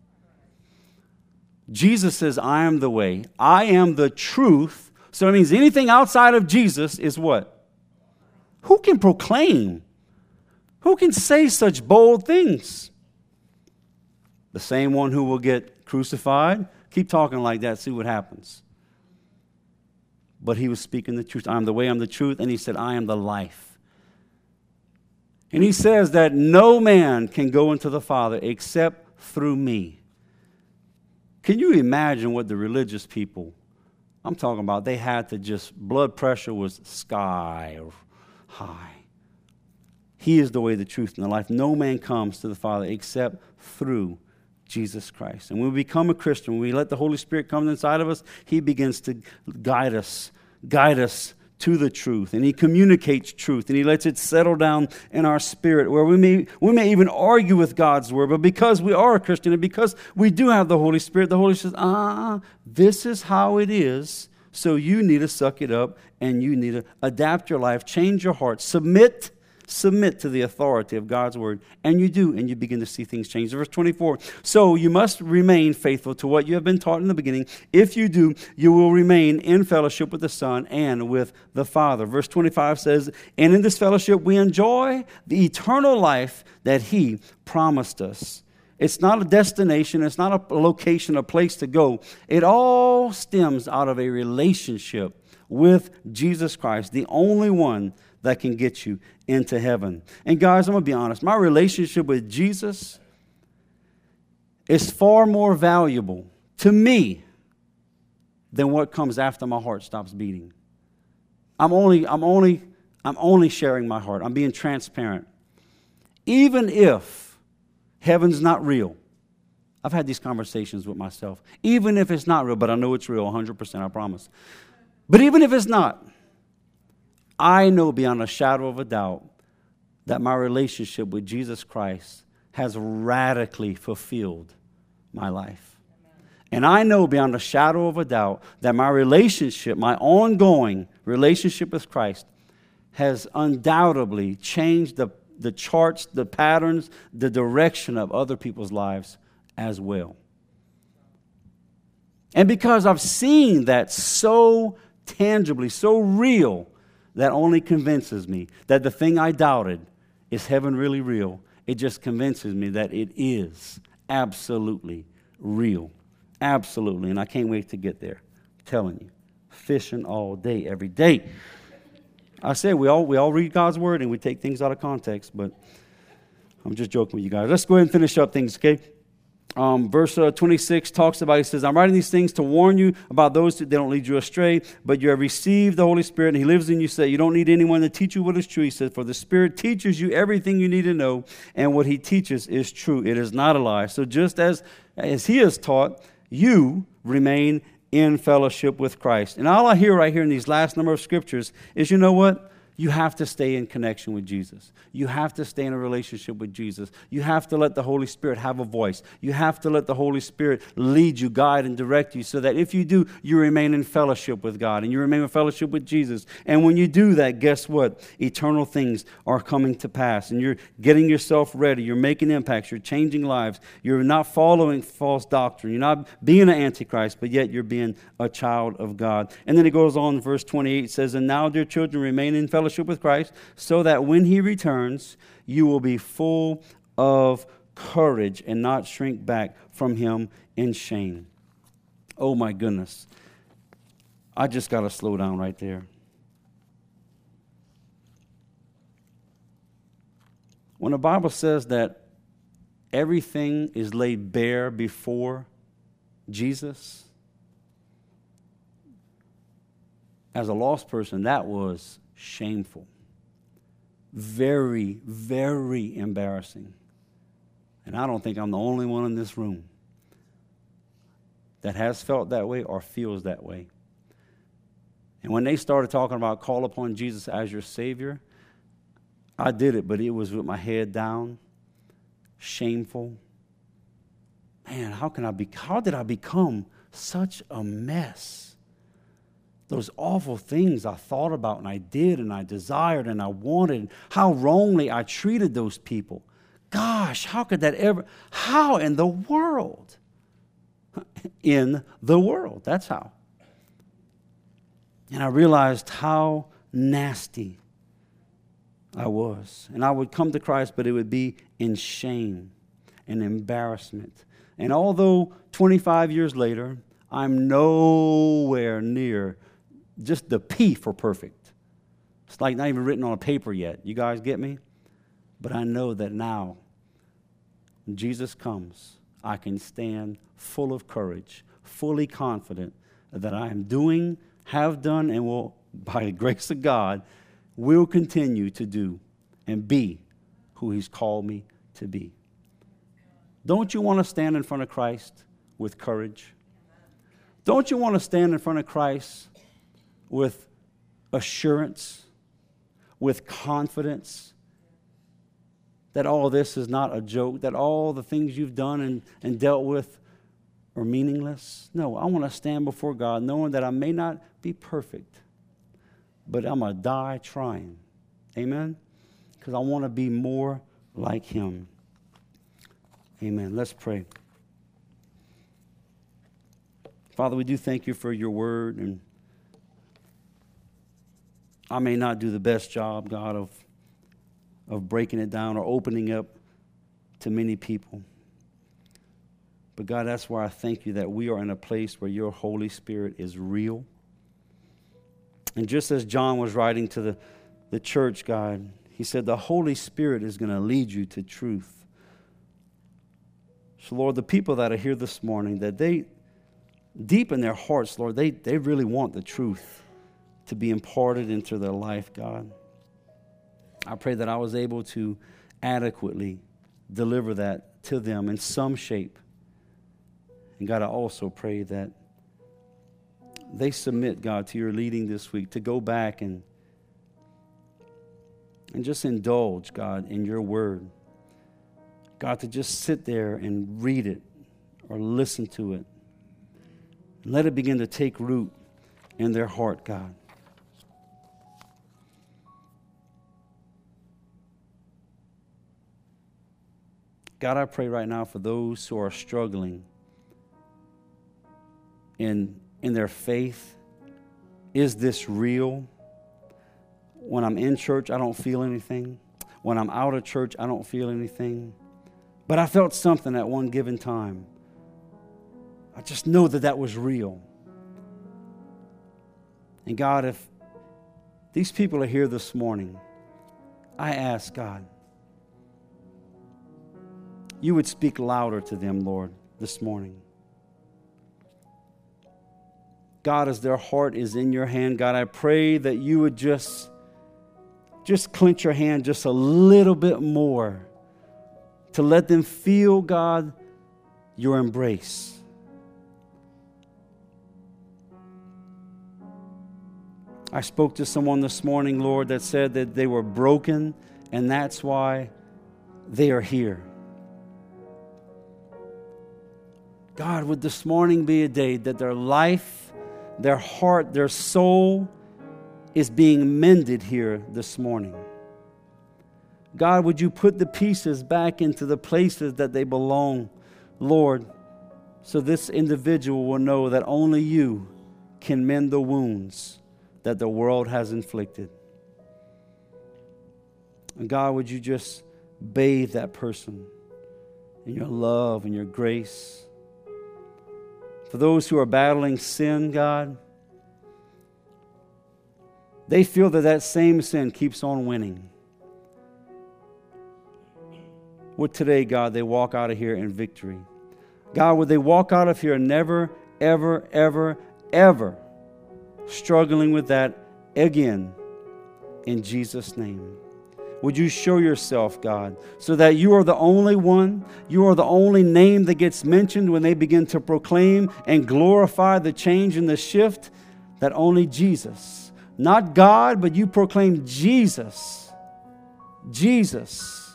Jesus says, I am the way. I am the truth. So it means anything outside of Jesus is what? Who can proclaim? Who can say such bold things? The same one who will get crucified. Keep talking like that, see what happens. But he was speaking the truth. I am the way, I am the truth. And he said, I am the life. And he says that no man can go into the Father except through me. Can you imagine what the religious people, I'm talking about, they had to just, blood pressure was sky high. He is the way, the truth, and the life. No man comes to the Father except through Jesus Christ. And when we become a Christian, when we let the Holy Spirit come inside of us, he begins to guide us to the truth. And he communicates truth, and he lets it settle down in our spirit, where we may even argue with God's word, but because we are a Christian and because we do have the Holy Spirit, the Holy Spirit says, this is how it is, so you need to suck it up, and you need to adapt your life, change your heart, submit to the authority of God's word, and you do, and you begin to see things change. Verse 24, so you must remain faithful to what you have been taught in the beginning. If you do, you will remain in fellowship with the Son and with the Father. Verse 25 says, and in this fellowship we enjoy the eternal life that he promised us. It's not a destination, it's not a location, a place to go. It all stems out of a relationship with Jesus Christ, the only one that can get you into heaven. And guys, I'm going to be honest. My relationship with Jesus is far more valuable to me than what comes after my heart stops beating. I'm only sharing my heart. I'm being transparent. Even if heaven's not real, I've had these conversations with myself. Even if it's not real, but I know it's real 100%, I promise. But even if it's not, I know beyond a shadow of a doubt that my relationship with Jesus Christ has radically fulfilled my life. And I know beyond a shadow of a doubt that my relationship, my ongoing relationship with Christ, has undoubtedly changed the charts, the patterns, the direction of other people's lives as well. And because I've seen that so tangibly, so real, that only convinces me that the thing I doubted, is heaven really real? It just convinces me that it is absolutely real. Absolutely. And I can't wait to get there. I'm telling you. Fishing all day, every day. I said we all read God's word and we take things out of context, but I'm just joking with you guys. Let's go ahead and finish up things, okay? Verse 26 talks about, he says, I'm writing these things to warn you about those that they don't lead you astray, but you have received the Holy Spirit and he lives in you. So you don't need anyone to teach you what is true. He says, for the Spirit teaches you everything you need to know, and what he teaches is true. It is not a lie. So just as he has taught, you remain in fellowship with Christ. And all I hear right here in these last number of scriptures is, you know what? You have to stay in connection with Jesus. You have to stay in a relationship with Jesus. You have to let the Holy Spirit have a voice. You have to let the Holy Spirit lead you, guide, and direct you, so that if you do, you remain in fellowship with God and you remain in fellowship with Jesus. And when you do that, guess what? Eternal things are coming to pass, and you're getting yourself ready. You're making impacts. You're changing lives. You're not following false doctrine. You're not being an antichrist, but yet you're being a child of God. And then it goes on, verse 28, it says, and now, dear children, remain in fellowship with Christ, so that when he returns, you will be full of courage and not shrink back from him in shame. Oh my goodness. I just got to slow down right there. When the Bible says that everything is laid bare before Jesus, as a lost person, that was shameful. Very, very embarrassing. And I don't think I'm the only one in this room that has felt that way or feels that way. And when they started talking about call upon Jesus as your Savior, I did it, but it was with my head down, shameful. Man, how did I become such a mess? Those awful things I thought about and I did and I desired and I wanted, how wrongly I treated those people. Gosh, how could that ever, how in the world? In the world, that's how. And I realized how nasty I was. And I would come to Christ, but it would be in shame and embarrassment. And although 25 years later, I'm nowhere near just the P for perfect. It's like not even written on a paper yet. You guys get me? But I know that now, when Jesus comes, I can stand full of courage, fully confident that I am doing, have done, and will, by the grace of God, will continue to do and be who he's called me to be. Don't you want to stand in front of Christ with courage? Don't you want to stand in front of Christ with assurance, with confidence that all this is not a joke, that all the things you've done and dealt with are meaningless? No, I want to stand before God knowing that I may not be perfect, but I'm going to die trying. Amen? Because I want to be more like him. Amen. Let's pray. Father, we do thank you for your word, and I may not do the best job, God, of breaking it down or opening up to many people. But God, that's where I thank you that we are in a place where your Holy Spirit is real. And just as John was writing to the church, God, he said the Holy Spirit is going to lead you to truth. So, Lord, the people that are here this morning, that they, deep in their hearts, Lord, they really want the truth to be imparted into their life, God. I pray that I was able to adequately deliver that to them in some shape. And God, I also pray that they submit, God, to your leading this week, to go back and just indulge, God, in your word. God, to just sit there and read it or listen to it Let it begin to take root in their heart, God. God, I pray right now for those who are struggling in their faith. Is this real? When I'm in church, I don't feel anything. When I'm out of church, I don't feel anything. But I felt something at one given time. I just know that was real. And God, if these people are here this morning, I ask, God, you would speak louder to them, Lord, this morning. God, as their heart is in your hand, God, I pray that you would just clench your hand just a little bit more to let them feel, God, your embrace. I spoke to someone this morning, Lord, that said that they were broken, and that's why they are here. God, would this morning be a day that their life, their heart, their soul is being mended here this morning. God, would you put the pieces back into the places that they belong, Lord, so this individual will know that only you can mend the wounds that the world has inflicted. And God, would you just bathe that person in your love and your grace. For those who are battling sin, God, they feel that same sin keeps on winning. Would today, God, they walk out of here in victory. God, would they walk out of here never, ever, ever, ever struggling with that again, in Jesus' name. Would you show yourself, God, so that you are the only one, you are the only name that gets mentioned when they begin to proclaim and glorify the change and the shift, that only Jesus, not God, but you proclaim Jesus. Jesus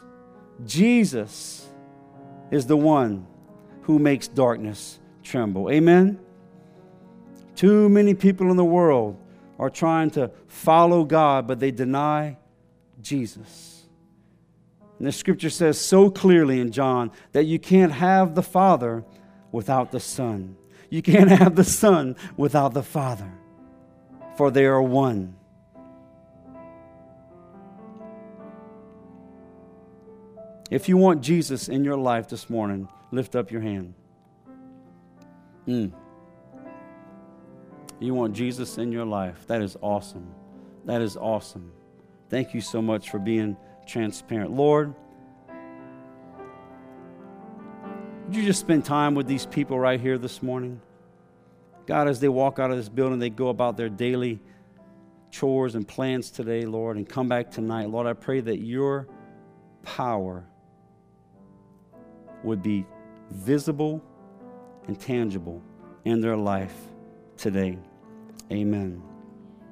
is the one who makes darkness tremble. Amen? Too many people in the world are trying to follow God, but they deny Jesus. And the scripture says so clearly in John that you can't have the Father without the Son. You can't have the Son without the Father, for they are one. If you want Jesus in your life this morning, lift up your hand. You want Jesus in your life. That is awesome. That is awesome. Thank you so much for being transparent. Lord, would you just spend time with these people right here this morning? God, as they walk out of this building, they go about their daily chores and plans today, Lord, and come back tonight. Lord, I pray that your power would be visible and tangible in their life today. Amen.